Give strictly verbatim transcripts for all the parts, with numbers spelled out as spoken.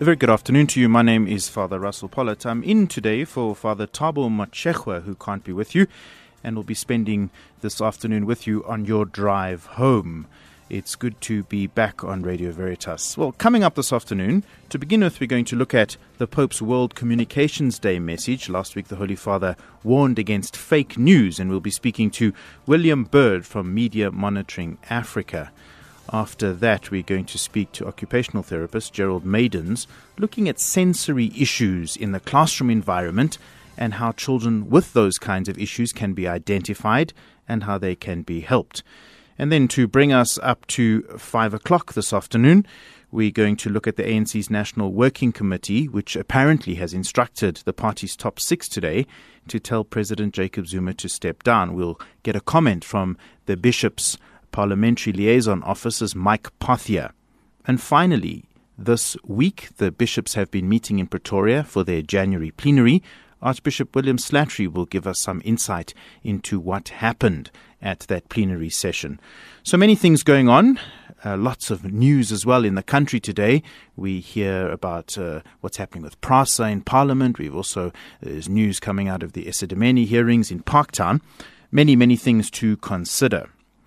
A very good afternoon to you. My name is Father Russell Pollett. I'm in today for Father Thabo Motshekga, who can't be with you, and will be spending this afternoon with you on your drive home. It's good to be back on Radio Veritas. Well, coming up this afternoon, to begin with, we're going to look at the Pope's World Communications Day message. Last week, the Holy Father warned against fake news, and we'll be speaking to William Bird from Media Monitoring Africa. After that, we're going to speak to occupational therapist Gerald Maidens, looking at sensory issues in the classroom environment and how children with those kinds of issues can be identified and how they can be helped. And then to bring us up to five o'clock this afternoon, we're going to look at the A N C's National Working Committee, which apparently has instructed the party's top six today to tell President Jacob Zuma to step down. We'll get a comment from the Bishop's Parliamentary Liaison Officer's Mike Pothier. And finally, this week, the bishops have been meeting in Pretoria for their January plenary. Archbishop William Slattery will give us some insight into what happened at that plenary session. So many things going on, uh, lots of news as well in the country today. We hear about uh, what's happening with PRASA in Parliament. We've also, there's news coming out of the Esidimeni hearings in Parktown. Many, many things to consider.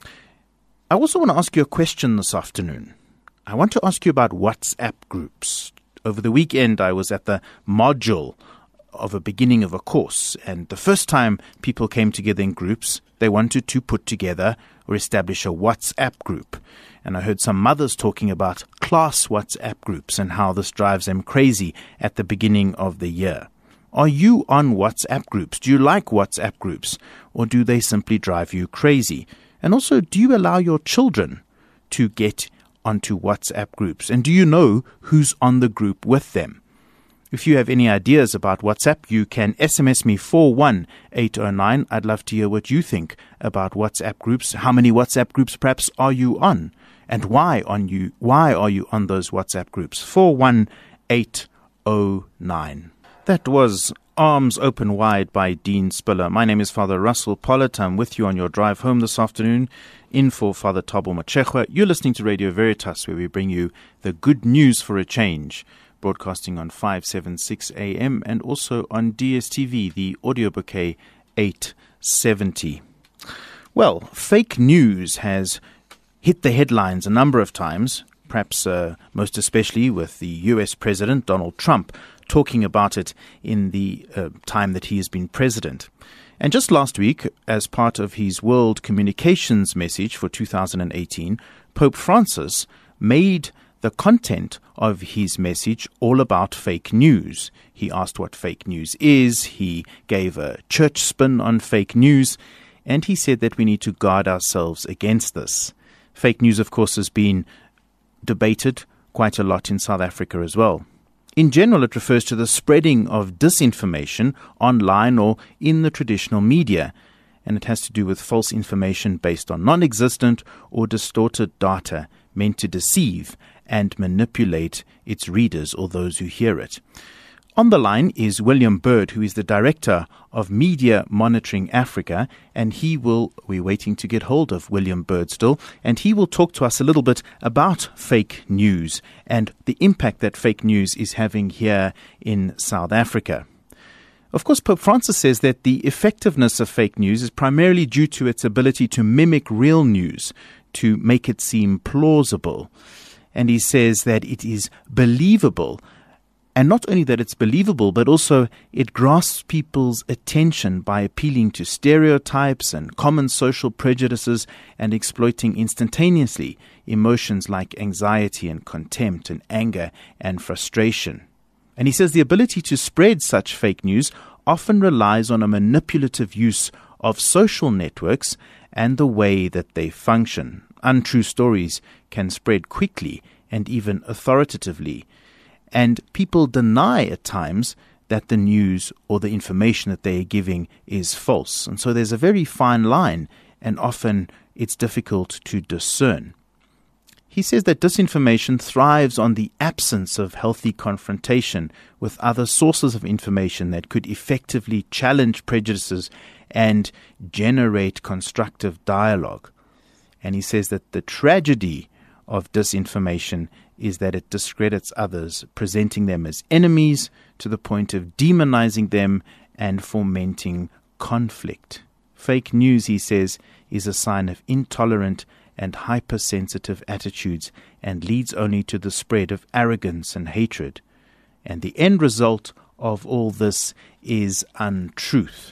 I also want to ask you a question this afternoon. I want to ask you about WhatsApp groups. Over the weekend, I was at the module of a beginning of a course, and the first time people came together in groups, they wanted to put together or establish a WhatsApp group. And I heard some mothers talking about class WhatsApp groups and how this drives them crazy at the beginning of the year. Are you on WhatsApp groups? Do you like WhatsApp groups, or do they simply drive you crazy? And also, do you allow your children to get onto WhatsApp groups? And do you know who's on the group with them? If you have any ideas about WhatsApp, you can S M S me four one eight oh nine. I'd love to hear what you think about WhatsApp groups. How many WhatsApp groups perhaps are you on? And why on you? Why are you on those WhatsApp groups? four one eight oh nine. That was Arms Open Wide by Dean Spiller. My name is Father Russell Pollett. I'm with you on your drive home this afternoon, in for Father Thabo Motshekga. You're listening to Radio Veritas, where we bring you the good news for a change, broadcasting on five seventy-six A M and also on D S T V, the audio bouquet eight seventy. Well, fake news has hit the headlines a number of times, perhaps uh, most especially with the U S President Donald Trump talking about it in the uh, time that he has been president. And just last week, as part of his World Communications message for two thousand eighteen, Pope Francis made the content of his message all about fake news. He asked what fake news is, he gave a church spin on fake news, and he said that we need to guard ourselves against this. Fake news, of course, has been debated quite a lot in South Africa as well. In general, it refers to the spreading of disinformation online or in the traditional media, and it has to do with false information based on non-existent or distorted data meant to deceive and manipulate its readers or those who hear it. On the line is William Bird, who is the Director of Media Monitoring Africa, and he will, we're waiting to get hold of William Bird still, and he will talk to us a little bit about fake news and the impact that fake news is having here in South Africa. Of course, Pope Francis says that the effectiveness of fake news is primarily due to its ability to mimic real news, to make it seem plausible. And he says that it is believable. And not only that it's believable, but also it grasps people's attention by appealing to stereotypes and common social prejudices and exploiting instantaneously emotions like anxiety and contempt and anger and frustration. And he says the ability to spread such fake news often relies on a manipulative use of social networks and the way that they function. Untrue stories can spread quickly and even authoritatively. And people deny at times that the news or the information that they are giving is false. And so there's a very fine line, and often it's difficult to discern. He says that disinformation thrives on the absence of healthy confrontation with other sources of information that could effectively challenge prejudices and generate constructive dialogue. And he says that the tragedy of disinformation is that it discredits others, presenting them as enemies to the point of demonizing them and fomenting conflict. Fake news, he says, is a sign of intolerant and hypersensitive attitudes and leads only to the spread of arrogance and hatred. And the end result of all this is untruth.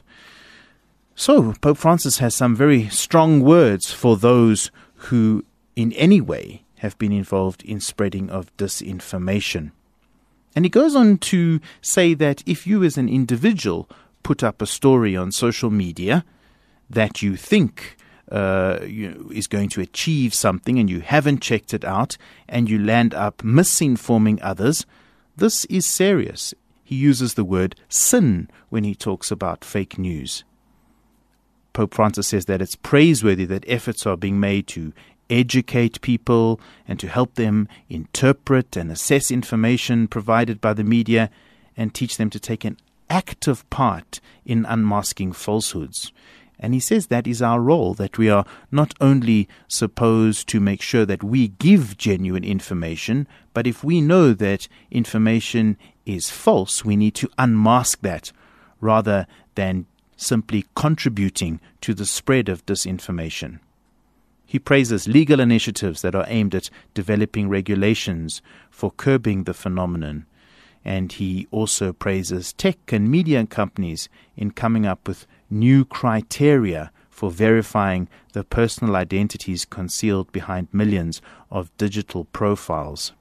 So, Pope Francis has some very strong words for those who in any way have been involved in spreading of disinformation. And he goes on to say that if you as an individual put up a story on social media that you think uh, you know, is going to achieve something and you haven't checked it out and you land up misinforming others, this is serious. He uses the word sin when he talks about fake news. Pope Francis says that it's praiseworthy that efforts are being made to educate people and to help them interpret and assess information provided by the media and teach them to take an active part in unmasking falsehoods. And he says that is our role, that we are not only supposed to make sure that we give genuine information, but if we know that information is false, we need to unmask that rather than simply contributing to the spread of disinformation. He praises legal initiatives that are aimed at developing regulations for curbing the phenomenon. And he also praises tech and media companies in coming up with new criteria for verifying the personal identities concealed behind millions of digital profiles.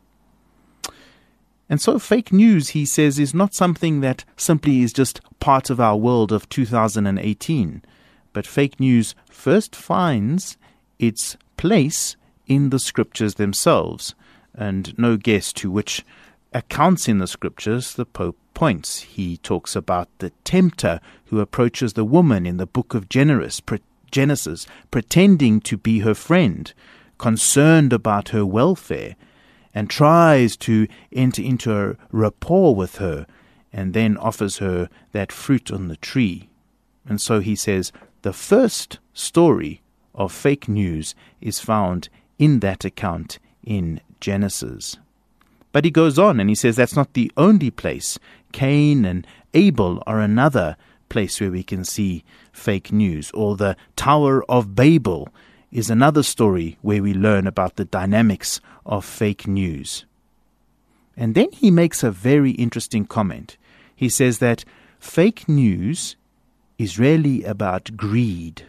And so fake news, he says, is not something that simply is just part of our world of two thousand eighteen. But fake news first finds its place in the scriptures themselves, and no guess to which accounts in the scriptures the Pope points. He talks about the tempter who approaches the woman in the book of Genesis, pre- Genesis, pretending to be her friend, concerned about her welfare, and tries to enter into a rapport with her, and then offers her that fruit on the tree. And so he says, the first story of fake news is found in that account in Genesis. But he goes on and he says that's not the only place. Cain and Abel are another place where we can see fake news. Or the Tower of Babel is another story where we learn about the dynamics of fake news. And then he makes a very interesting comment. He says that fake news is really about greed.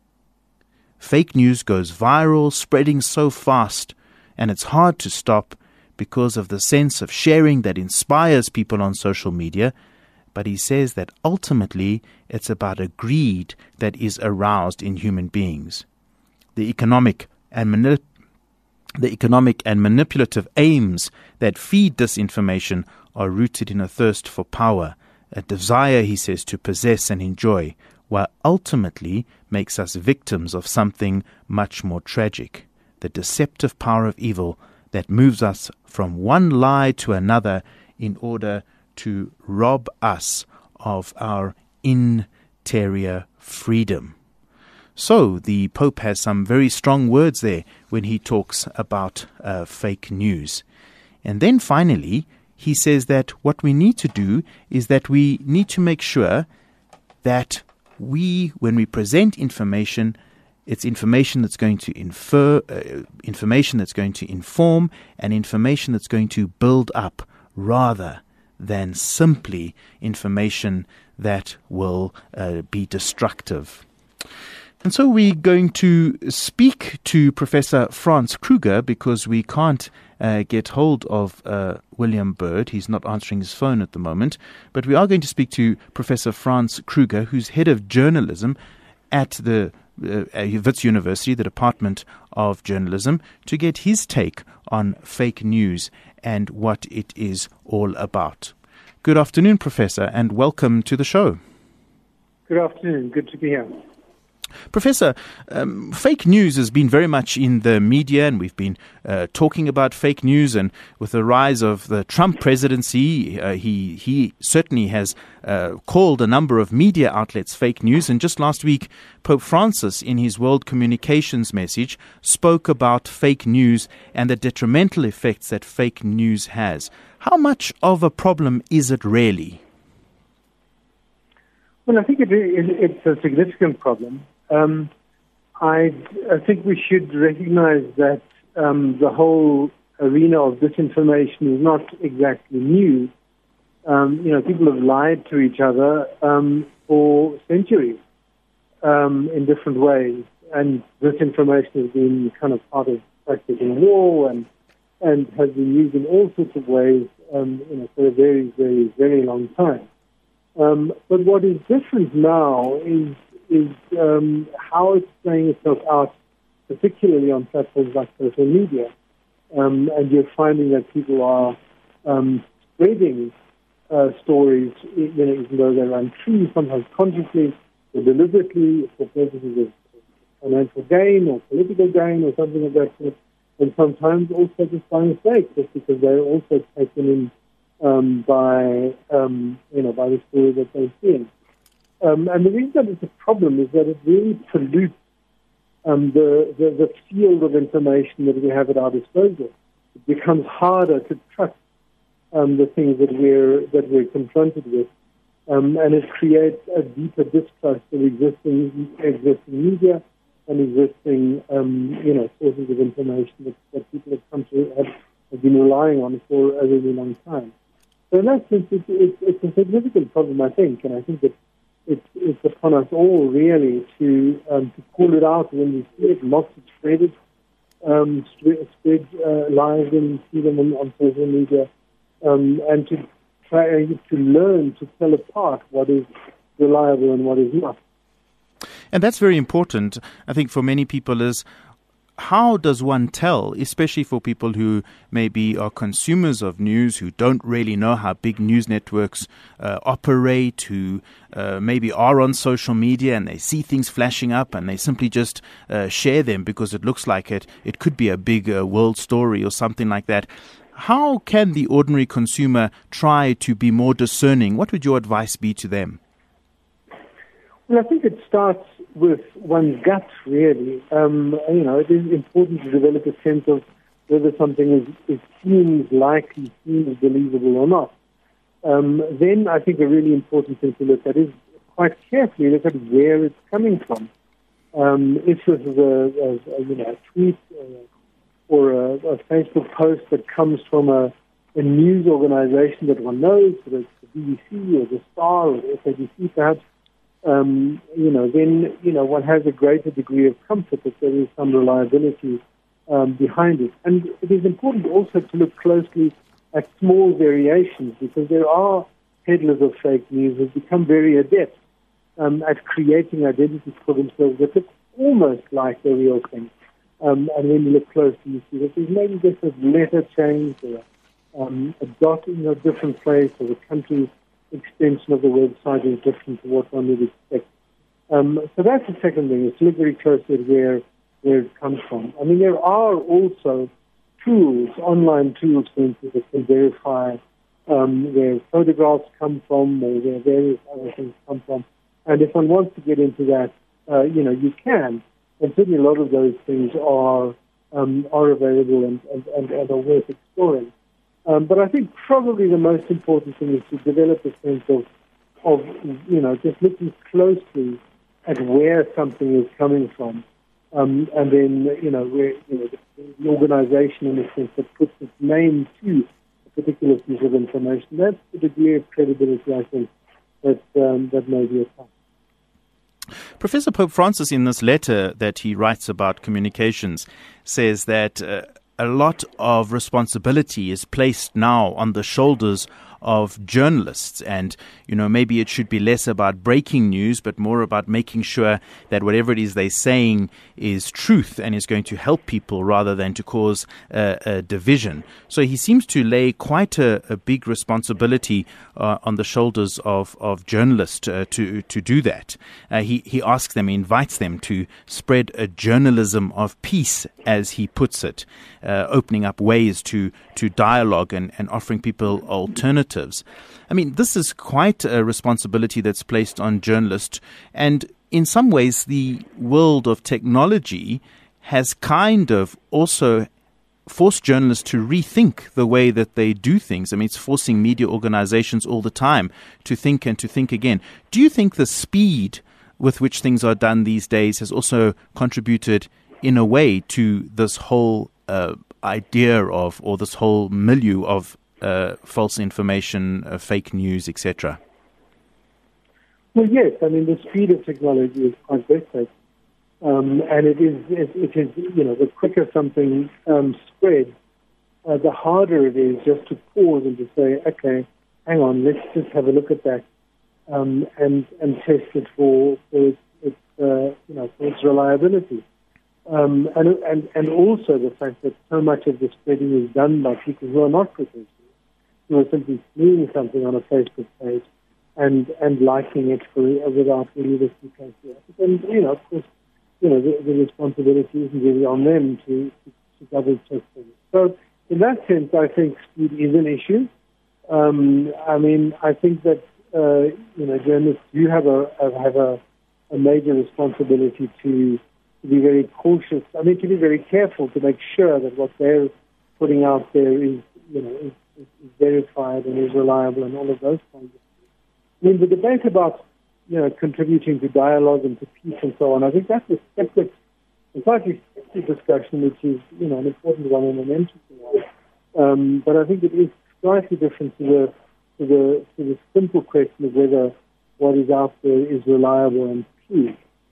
Fake news goes viral, spreading so fast, and it's hard to stop because of the sense of sharing that inspires people on social media. But he says that ultimately it's about a greed that is aroused in human beings. The economic and manip- the economic and manipulative aims that feed disinformation are rooted in a thirst for power, a desire, he says, to possess and enjoy, while ultimately makes us victims of something much more tragic, the deceptive power of evil that moves us from one lie to another in order to rob us of our interior freedom. So the Pope has some very strong words there when he talks about uh, fake news. And then finally, he says that what we need to do is that we need to make sure that we, when we present information, it's information that's going to infer, uh, information that's going to inform, and information that's going to build up, rather than simply information that will uh, be destructive. And so we're going to speak to Professor Franz Kruger because we can't uh, get hold of uh, William Bird. He's not answering his phone at the moment. But we are going to speak to Professor Franz Kruger, who's head of journalism at the uh, Wits University, the Department of Journalism, to get his take on fake news and what it is all about. Good afternoon, Professor, and welcome to the show. Good afternoon. Good to be here. Professor, um, fake news has been very much in the media, and we've been uh, talking about fake news. And with the rise of the Trump presidency, uh, he he certainly has uh, called a number of media outlets fake news. And just last week, Pope Francis, in his World Communications message, spoke about fake news and the detrimental effects that fake news has. How much of a problem is it really? Well, I think it, it, it's a significant problem. Um, I, I think we should recognize that um, the whole arena of disinformation is not exactly new. Um, you know, people have lied to each other um, for centuries um, in different ways, and disinformation has been kind of part of practicing war and and has been used in all sorts of ways, um, you know, for a very, very, very long time. Um, but what is different now is is um, how it's playing itself out, particularly on platforms like social media. Um, and you're finding that people are um, spreading uh, stories, you know, even though they're untrue, sometimes consciously or deliberately for purposes of financial gain or political gain or something of that sort. And sometimes also just by mistake, just because they're also taken in um, by, um, you know, by the story that they're seeing. Um, and the reason that it's a problem is that it really pollutes um, the, the, the field of information that we have at our disposal. It becomes harder to trust um, the things that we're that we're confronted with, um, and it creates a deeper distrust of existing existing media and existing um, you know sources of information that, that people have come to have, have been relying on for a really long time. So in that sense, it's, it's, it's a significant problem, I think, and I think that It's, it's upon us all, really, to um, to call it out when we see it, not to spread it, um, spread, spread uh, lies and see them on, on social media, um, and to try to learn to tell apart what is reliable and what is not. And that's very important, I think, for many people is, how does one tell, especially for people who maybe are consumers of news, who don't really know how big news networks uh, operate, who uh, maybe are on social media and they see things flashing up and they simply just uh, share them because it looks like it, it could be a big uh, world story or something like that. How can the ordinary consumer try to be more discerning? What would your advice be to them? Well, I think it starts with one's gut, really. Um, you know, it is important to develop a sense of whether something is, is seems likely, seems believable or not. Um, then I think a really important thing to look at is quite carefully look at where it's coming from. Um, if this is a, a, a you know a tweet uh, or a, a Facebook post that comes from a, a news organization that one knows, whether it's the B B C or the Star or the S A B C perhaps, Um, you know, then, you know, one has a greater degree of comfort that there is some reliability um, behind it. And it is important also to look closely at small variations, because there are peddlers of fake news who have become very adept um, at creating identities for themselves that look almost like the real thing. Um, and when you look closely, you see that there's maybe just a letter change or um, a dot in a different place, or the country extension of the website is different to what one would expect. Um, so that's the second thing, is to look very closely at where, where it comes from. I mean, there are also tools, online tools, for instance, that can verify um, where photographs come from or where various other things come from. And if one wants to get into that, uh, you know, you can. And certainly a lot of those things are um, are available and, and, and, and are worth exploring. Um, but I think probably the most important thing is to develop a sense of, of, you know, just looking closely at where something is coming from. Um, and then, you know, where, you know the, the organization, in a sense, that puts its name to a particular piece of information. That's the degree of credibility, I think, that, um, that may be attached. Professor, Pope Francis, in this letter that he writes about communications, says that Uh, a lot of responsibility is placed now on the shoulders of journalists. And, you know, maybe it should be less about breaking news, but more about making sure that whatever it is they're saying is truth and is going to help people rather than to cause a, a division. So he seems to lay quite a, a big responsibility uh, on the shoulders of, of journalists uh, to, to do that. Uh, he, he asks them, he invites them to spread a journalism of peace, as he puts it, uh, opening up ways to, to dialogue and, and offering people alternatives. I mean, this is quite a responsibility that's placed on journalists. And in some ways, the world of technology has kind of also forced journalists to rethink the way that they do things. I mean, it's forcing media organizations all the time to think and to think again. Do you think the speed with which things are done these days has also contributed in a way to this whole uh, idea of, or this whole milieu of uh, false information, uh, fake news, et cetera? Well, yes. I mean, the speed of technology is quite breathtaking. Um, and it is, it, it is, you know, the quicker something um, spreads, uh, the harder it is just to pause and to say, okay, hang on, let's just have a look at that um, and and test it for, for its, its uh, you know, for its reliability. Um, and, and and also the fact that so much of the spreading is done by people who are not professionals, who are simply seeing something on a Facebook page and and liking it for, without really listening to it. And you know, of course, you know, the, the responsibility isn't really on them to, to, to double check things. So in that sense, I think speed is an issue. Um, I mean, I think that, uh, you know, journalists do have a, have a, a major responsibility to, to be very cautious. I mean, to be very careful to make sure that what they're putting out there is, you know, is, is verified and is reliable and all of those kinds of things. I mean, the debate about you know, contributing to dialogue and to peace and so on. I think that's a separate, a slightly separate discussion, which is, you know, an important one and an interesting one. Um, but I think it is slightly different to the, to the to the simple question of whether what is out there is reliable and true.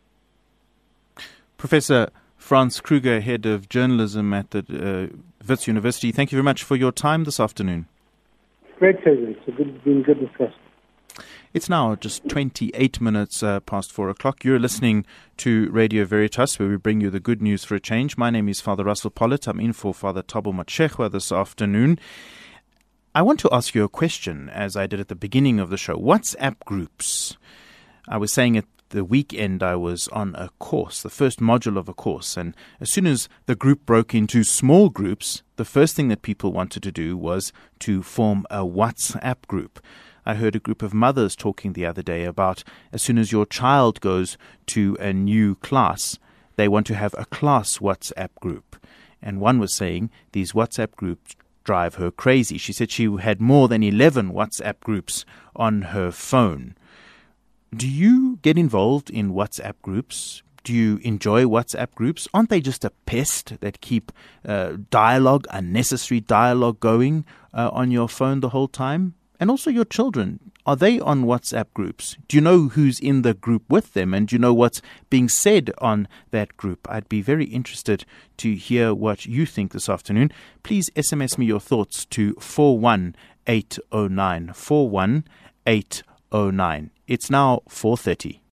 Professor Franz Kruger, Head of Journalism at the uh, Wits University, thank you very much for your time this afternoon. Great pleasure. It's a good, been good discussion. It's now just twenty-eight minutes uh, past four o'clock. You're listening to Radio Veritas, where we bring you the good news for a change. My name is Father Russell Pollitt. I'm in for Father Thabo Motshekga this afternoon. I want to ask you a question, as I did at the beginning of the show. WhatsApp groups. I was saying at the weekend I was on a course, the first module of a course, and as soon as the group broke into small groups, the first thing that people wanted to do was to form a WhatsApp group. I heard a group of mothers talking the other day about as soon as your child goes to a new class, they want to have a class WhatsApp group. And one was saying these WhatsApp groups drive her crazy. She said she had more than eleven WhatsApp groups on her phone. Do you get involved in WhatsApp groups? Do you enjoy WhatsApp groups? Aren't they just a pest that keep uh, dialogue, unnecessary dialogue going uh, on your phone the whole time? And also your children, are they on WhatsApp groups? Do you know who's in the group with them? And do you know what's being said on that group? I'd be very interested to hear what you think this afternoon. Please S M S me your thoughts to four one eight oh nine, four one eight oh nine. It's now four thirty.